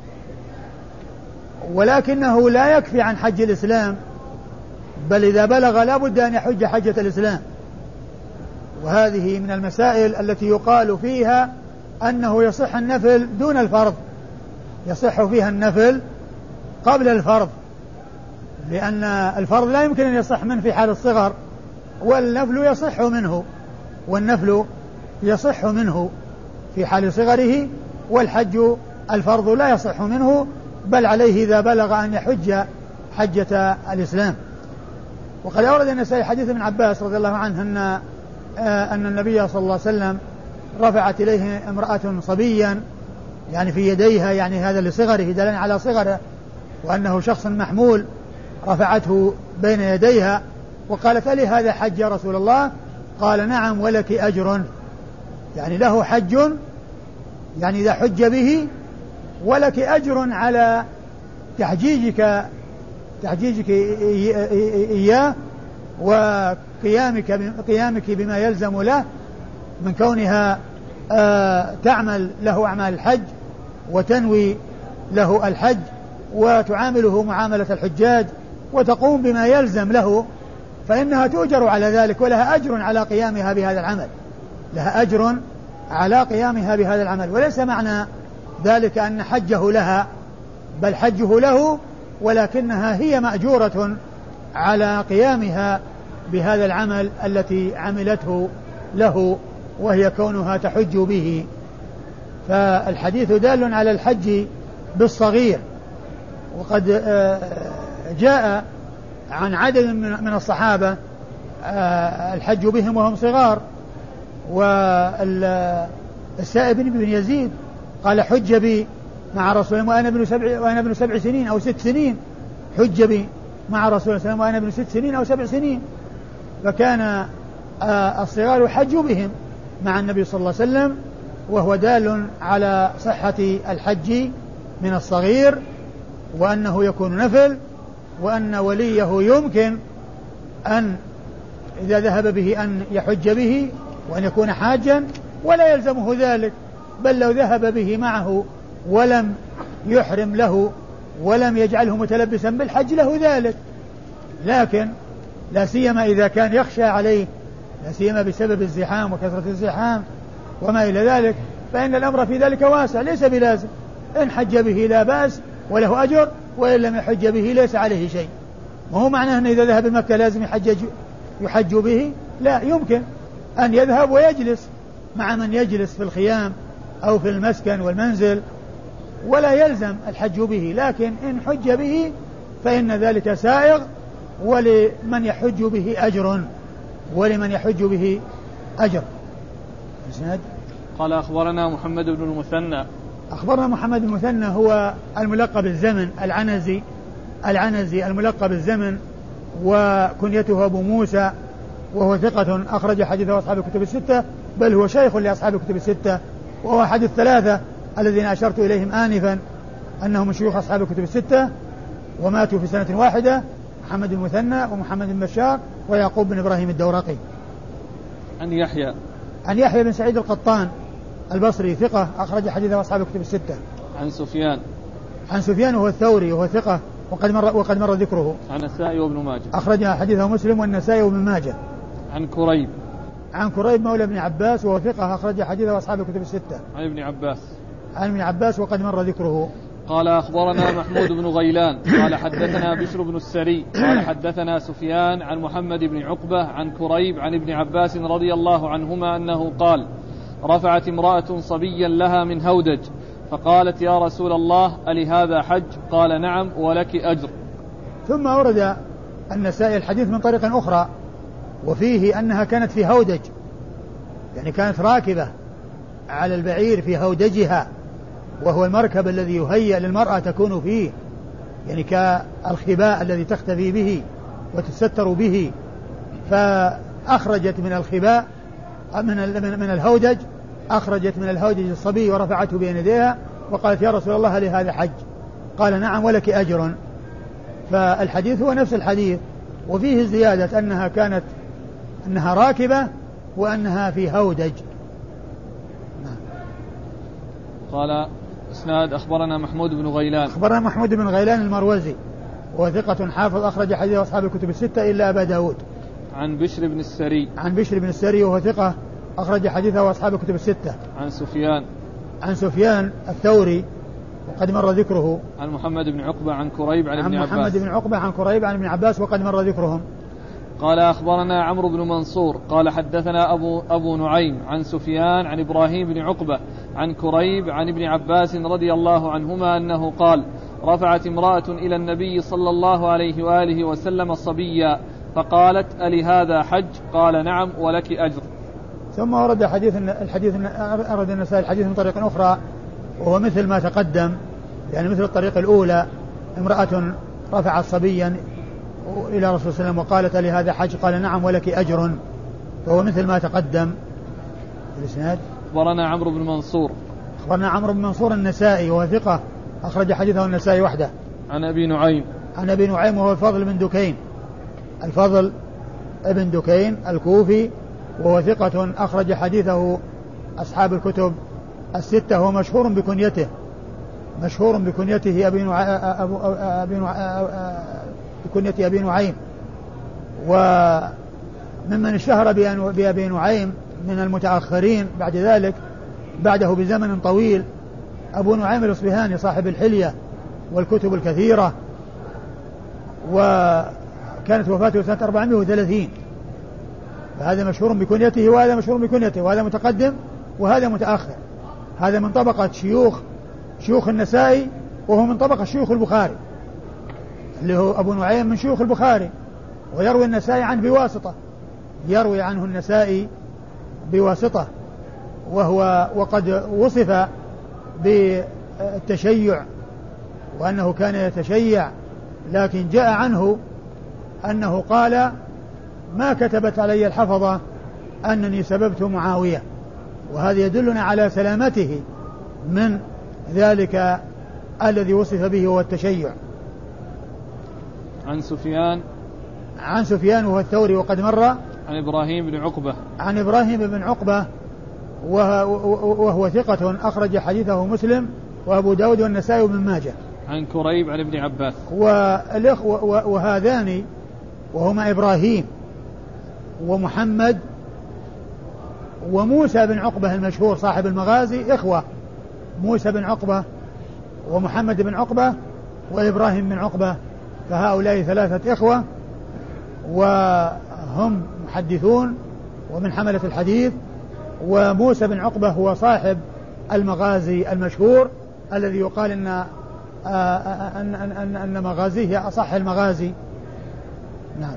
ولكنه لا يكفي عن حج الإسلام، بل إذا بلغ لا بد أن يحج حجة الإسلام. وهذه من المسائل التي يقال فيها أنه يصح النفل دون الفرض، يصح فيها النفل قبل الفرض، لأن الفرض لا يمكن أن يصح منه في حال الصغر، والنفل يصح منه في حال صغره، والحج الفرض لا يصح منه بل عليه إذا بلغ أن يحج حجة الإسلام. وقد أورد النسائي حديث ابن عباس رضي الله عنه أن النبي صلى الله عليه وسلم رفعت إليه امرأة صبيا يعني في يديها، يعني هذا لصغره دلالة على صغره وأنه شخص محمول، رفعته بين يديها وقالت لي هذا حج يا رسول الله؟ قال نعم ولك أجر، يعني له حج، يعني إذا حج به ولك أجر على تحجيجك إياه وقيامك بما يلزم له من كونها تعمل له أعمال الحج وتنوي له الحج وتعامله معاملة الحجاج وتقوم بما يلزم له، فإنها تؤجر على ذلك ولها أجر على قيامها بهذا العمل، لها أجر على قيامها بهذا العمل. وليس معنى ذلك أن حجه لها، بل حجه له، ولكنها هي مأجورة على قيامها بهذا العمل التي عملته له وهي كونها تحج به. فالحديث دال على الحج بالصغير. وقد جاء عن عدد من الصحابة الحج بهم وهم صغار. والسائب بن يزيد قال حج بي مع رسول الله وأنا ابن 7 سنين أو 6 سنين، حج بي مع رسول الله وأنا ابن 6 سنين أو 7 سنين. فكان الصغار يحج بهم مع النبي صلى الله عليه وسلم، وهو دال على صحة الحج من الصغير، وأنه يكون نفل، وأن وليه يمكن أن إذا ذهب به أن يحج به وأن يكون حاجا، ولا يلزمه ذلك، بل لو ذهب به معه ولم يحرم له ولم يجعله متلبسا بالحج له ذلك. لكن لا سيما إذا كان يخشى عليه، لا سيما بسبب الزحام وكثرة الزحام وما إلى ذلك، فإن الأمر في ذلك واسع ليس بلازم. إن حج به لا بأس وله أجر، وإن لم يحج به ليس عليه شيء. وهو معناه أن إذا ذهب مكة لازم يحج به، لا، يمكن أن يذهب ويجلس مع من يجلس في الخيام أو في المسكن والمنزل، ولا يلزم الحج به. لكن إن حج به فإن ذلك سائغ، ولمن يحج به أجر. قال أخبرنا محمد بن المثنى. أخبرنا محمد بن المثنى هو الملقب الزمن العنزي الملقب الزمن، وكنيته أبو موسى، وهو ثقة أخرج حديثه أصحاب الكتب الستة، بل هو شيخ لأصحاب الكتب الستة، وهو أحد الثلاثة الذين أشرت إليهم آنفا أنهم شيوخ أصحاب الكتب الستة. وماتوا في سنة واحدة، محمد بن المثنى ومحمد بن بشار ويعقوب بن إبراهيم الدورقي. عن يحيى بن سعيد القطان البصري ثقة أخرج حديثه أصحاب الكتب الستة. عن سفيان وهو الثوري وهو ثقة وقد مر ذكره. عن النسائي وابن ماجه أخرج حديثه مسلم والنسائي وابن ماجه. عن كريب مولى ابن عباس وهو ثقة أخرج حديثه أصحاب الكتب الستة. عن ابن عباس وقد مر ذكره. قال أخبرنا محمود بن غيلان قال حدثنا بشر بن السري قال حدثنا سفيان عن محمد بن عقبة عن كريب عن ابن عباس رضي الله عنهما أنه قال: رفعت امرأة صبيا لها من هودج فقالت: يا رسول الله ألهذا حج؟ قال: نعم ولك أجر. ثم أورد النسائي الحديث من طريق أخرى وفيه أنها كانت في هودج، يعني كانت راكبة على البعير في هودجها، وهو المركب الذي يهيأ للمرأة تكون فيه، يعني كالخباء الذي تختفي به وتستر به، فأخرجت من الخباء من الهودج، أخرجت من الهودج الصبي ورفعته بين يديها وقالت: يا رسول الله هل هذا حج؟ قال: نعم ولك أجر. فالحديث هو نفس الحديث وفيه زيادة أنها راكبة وأنها في هودج. قال إسناد: أخبرنا محمود بن غيلان المروزي وثقة حافظ أخرج حديث أصحاب الكتب الستة إلا أبا داود. عن بشر بن السري وهو ثقة أخرج حديثه أصحاب الكتب الستة. عن سفيان الثوري وقد مر ذكره. عن محمد بن عقبة عن كريب عن ابن عباس وقد مر ذكرهم. قال أخبرنا عمرو بن منصور قال حدثنا أبو نعيم عن سفيان عن إبراهيم بن عقبة عن كريب عن ابن عباس رضي الله عنهما أنه قال: رفعت امرأة إلى النبي صلى الله عليه وآله وسلم صبيا فقالت: ألهذا حج؟ قال: نعم ولك أجر. ثم أرد أرد النسائي الحديث من طريق أخرى وهو مثل ما تقدم، يعني مثل الطريق الأولى، امرأة رفعت صبيا إلى رسول الله صلى الله عليه وسلم وقالت: ألهذا حج؟ قال: نعم ولك أجر. فهو مثل ما تقدم. الإسناد: أخبرنا عمرو بن منصور النسائي وهو ثقة أخرج حديثه النسائي وحده. عن أبي نعيم وهو الفضل بن دكين الكوفي وهو ثقة أخرج حديثه أصحاب الكتب الستة، وهو مشهور بكنيته بكنية أبي نعيم، وممن اشتهر بأبي نعيم من المتأخرين بعد ذلك بعده بزمن طويل أبو نعيم الأصبهاني صاحب الحلية والكتب الكثيرة، وكانت وفاته سنة 430. فهذا مشهور بكنيته وهذا مشهور بكنيته، وهذا متقدم وهذا متأخر. هذا من طبقة شيوخ النسائي وهو من طبقة شيوخ البخاري، اللي هو أبو نعيم من شيوخ البخاري، ويروي النسائي عنه بواسطة، يروي عنه النسائي بواسطة، وقد وصف بالتشيع وأنه كان يتشيع، لكن جاء عنه أنه قال: ما كتبت علي الحفظة أنني سببت معاوية. وهذا يدلنا على سلامته من ذلك الذي وصف به هو التشيع. عن سفيان وهو الثوري وقد مر. عن إبراهيم بن عقبة وهو ثقة أخرج حديثه مسلم وأبو داود والنسائي وابن ماجه. عن كريب عن ابن عباس. وهذان وهما إبراهيم ومحمد وموسى بن عقبة المشهور صاحب المغازي إخوة، موسى بن عقبة ومحمد بن عقبة وإبراهيم بن عقبة، فهؤلاء ثلاثة إخوة وهم محدثون ومن حملة الحديث. وموسى بن عقبة هو صاحب المغازي المشهور الذي يقال أن مغازيه أصح المغازي. نعم.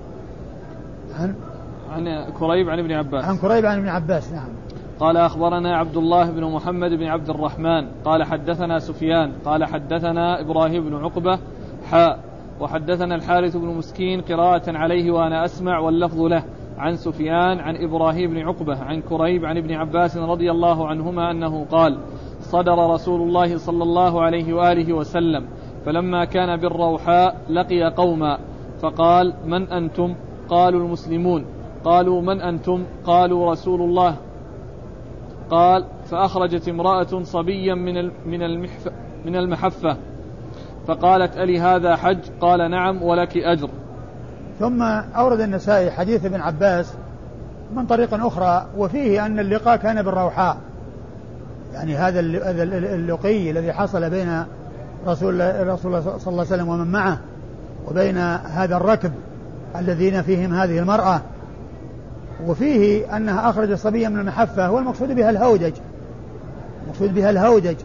عن كريب عن ابن عباس. نعم. قال أخبرنا عبد الله بن محمد بن عبد الرحمن قال حدثنا سفيان قال حدثنا إبراهيم بن عقبة وحدثنا الحارث بن مسكين قراءة عليه وأنا أسمع واللفظ له عن سفيان عن إبراهيم بن عقبة عن كريب عن ابن عباس رضي الله عنهما أنه قال: صدر رسول الله صلى الله عليه وآله وسلم فلما كان بالروحاء لقي قوما فقال: من أنتم؟ قالوا: المسلمون. قالوا: من أنتم؟ قالوا: رسول الله. قال: فأخرجت امرأة صبيا من المحفة فقالت: ألي هذا حج؟ قال: نعم ولك أجر. ثم أورد النسائي حديث ابن عباس من طريق أخرى وفيه أن اللقاء كان بالروحاء، يعني هذا اللقي الذي حصل بين رسول الله صلى الله عليه وسلم ومن معه وبين هذا الركب الذين فيهم هذه المرأة، وفيه أنها أخرج صبيا من المحفة، والمقصود بها الهودج، المقصود بها الهودج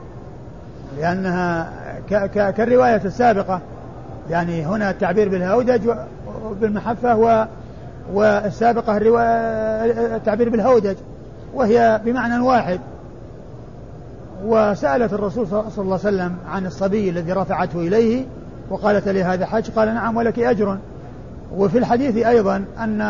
لأنها كالرواية السابقة، يعني هنا التعبير بالهودج بالمحفة والسابقة التعبير بالهودج، وهي بمعنى واحد. وسألت الرسول صلى الله عليه وسلم عن الصبي الذي رفعته إليه وقالت: لي هذا حج؟ قال: نعم ولك أجر. وفي الحديث أيضا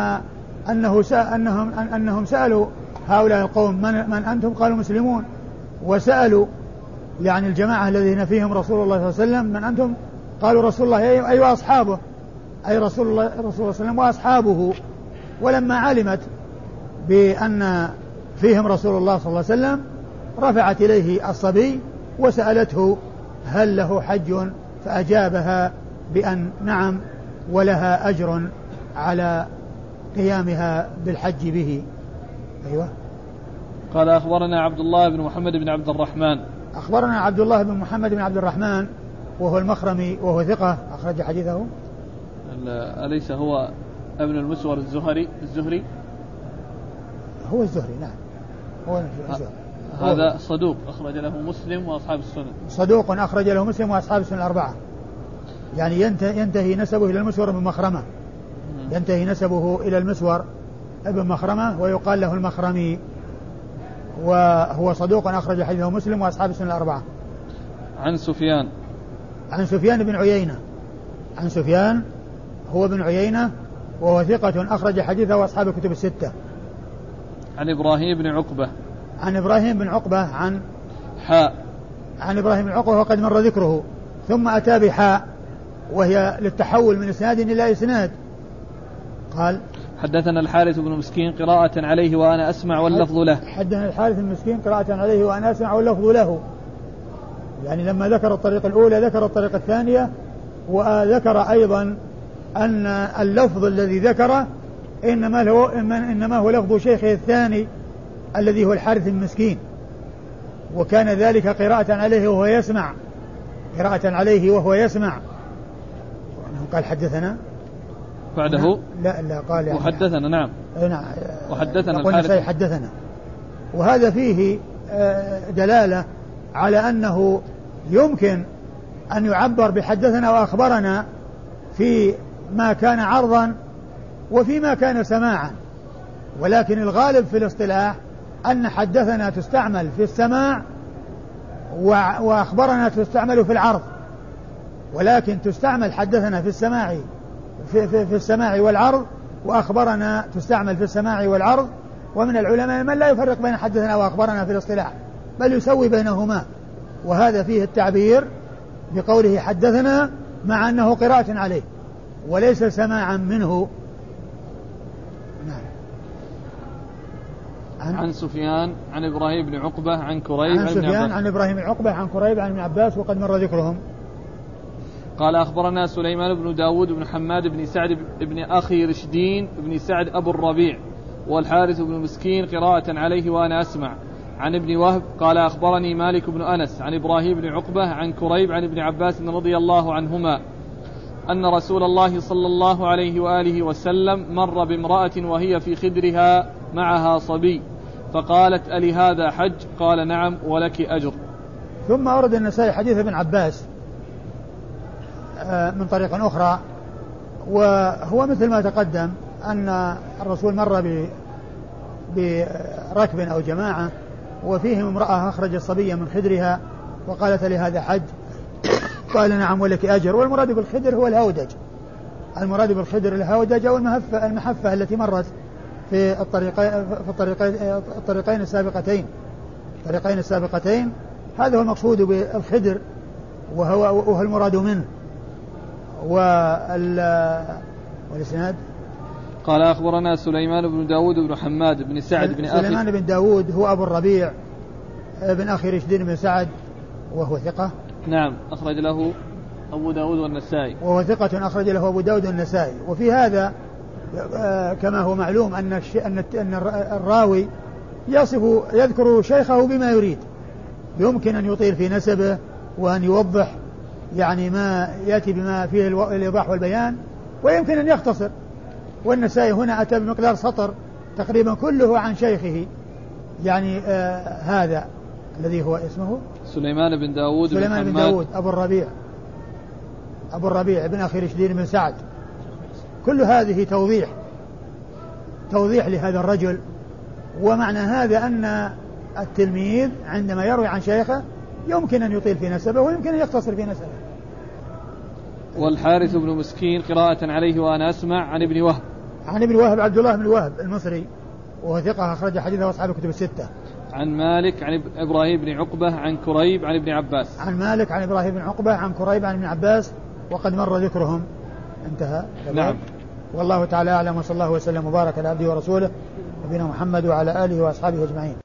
أنهم سألوا هؤلاء القوم: من أنتم؟ قالوا: مسلمون. وسألوا يعني الجماعة الذين فيهم رسول الله صلى الله عليه وسلم: من أنتم؟ قالوا: رسول الله أي وأصحابه، أي رسول الله صلى الله عليه وسلم وأصحابه. ولما علمت بأن فيهم رسول الله صلى الله عليه وسلم رفعت إليه الصبي وسألته: هل له حج؟ فأجابها بأن نعم ولها أجر على قيامها بالحج به. أيوة. قال: أخبرنا عبد الله بن محمد بن عبد الرحمن. أخبرنا عبد الله بن محمد بن عبد الرحمن وهو المخرمي وهو ثقة أخرج حديثه. أليس هو ابن المسور الزهري؟ هو الزهري، نعم هو الزهري. هذا صدوق أخرج له مسلم وأصحاب السنن. صدوق أخرج له مسلم وأصحاب السنن الأربعة، يعني ينتهي نسبه إلى المسور بن مخرمة، ينتهي نسبه إلى المسور ابن مخرمة ويقال له المخرمي، وهو صدوق أخرج حديثه مسلم وأصحاب السنن الأربعة. عن سفيان بن عيينة، عن سفيان هو بن عيينة وهو ثقة أخرج حديثه وأصحاب الكتب الستة. عن إبراهيم بن عقبة، عن إبراهيم بن عقبة عن إبراهيم بن عقبة وقد مر ذكره، ثم أتى بحاء وهي للتحول من إسناد إلى إسناد. قال: حدثنا الحارث بن مسكين قراءة عليه وأنا أسمع واللفظ له. حدثنا الحارث بن مسكين قراءة عليه وأنا أسمع واللفظ له، يعني لما ذكر الطريقة الأولى ذكر الطريقة الثانية، وذكر أيضا أن اللفظ الذي ذكره إنما هو لفظ شيخه الثاني الذي هو الحارث المسكين، وكان ذلك قراءة عليه وهو يسمع، قراءة عليه وهو يسمع. قال: حدثنا بعده لا قال يعني وحدثنا. نعم وحدثنا الحارث حدثنا. وهذا فيه دلالة على أنه يمكن أن يعبر بحدثنا وأخبرنا في ما كان عرضا وفيما كان سماعا، ولكن الغالب في الاصطلاح أن حدثنا تستعمل في السماع وأخبرنا تستعمل في العرض، ولكن تستعمل حدثنا في السماع في السماع والعرض، وأخبرنا تستعمل في السماع والعرض. ومن العلماء من لا يفرق بين حدثنا وأخبرنا في الاصطلاح بل يسوي بينهما، وهذا فيه التعبير بقوله حدثنا مع أنه قراءة عليه وليس سماعا منه. عن سفيان عن إبراهيم بن عقبة عن كريب عن سفيان عن إبراهيم بن عقبة عن كريب عن ابن عباس وقد مر ذكرهم. قال: أخبرنا سليمان بن داود بن حماد بن سعد بن أخي رشدين بن سعد أبو الربيع والحارث بن مسكين قراءة عليه وأنا أسمع. عن ابن وهب قال: أخبرني مالك بن أنس عن إبراهيم بن عقبة عن كريب عن ابن عباس رضي الله عنهما أن رسول الله صلى الله عليه وآله وسلم مر بامرأة وهي في خدرها معها صبي فقالت: ألي هذا حج؟ قال: نعم ولك أجر. ثم أورد النسائي حديث ابن عباس من طريق أخرى، وهو مثل ما تقدم أن الرسول مر بركب أو جماعة وفيهم امرأة أخرجت صبيا من خدرها وقالت: لي هذا حج؟ قال: نعم ولك أجر. والمراد بالخدر هو الهودج، المراد بالخدر الهودج أو المحفة التي مرت في الطريقين السابقتين، هذا هو المقصود بالخدر وهو المراد منه. والإسناد قال أخبرنا سليمان بن داود بن حماد بن سعد بن أخي. سليمان بن داود هو أبو الربيع بن أخي رشدين بن سعد وهو ثقة. نعم أخرج له أبو داود والنسائي. وهو ثقة أخرج له أبو داود والنسائي. وفي هذا كما هو معلوم أن الراوي يذكر شيخه بما يريد، يمكن أن يطيل في نسبه وأن يوضح يعني ما يأتي بما فيه الإيضاح والبيان، ويمكن أن يختصر. والنسائي هنا أتى بمقدار سطر تقريبا كله عن شيخه، يعني هذا الذي هو اسمه سليمان بن داود أبو الربيع بن أخي رشدين بن سعد. كل هذه توضيح لهذا الرجل. ومعنى هذا أن التلميذ عندما يروي عن شيخه يمكن أن يطيل في نسبه ويمكن أن يختصر في نسبه. والحارث بن مسكين قراءة عليه وأنا أسمع عن ابن وهب. عن ابن وهب عبد الله بن وهب المصري وهو ثقة أخرج حديثه أصحاب الكتب الستة. عن مالك عن إبراهيم بن عقبة عن كريب عن ابن عباس. عن مالك عن إبراهيم بن عقبة عن كريب عن ابن عباس وقد مر ذكرهم. انتهى. نعم. والله تعالى أعلم، وصلى الله وسلم وبارك على عبده ورسوله نبينا محمد وعلى آله وأصحابه أجمعين.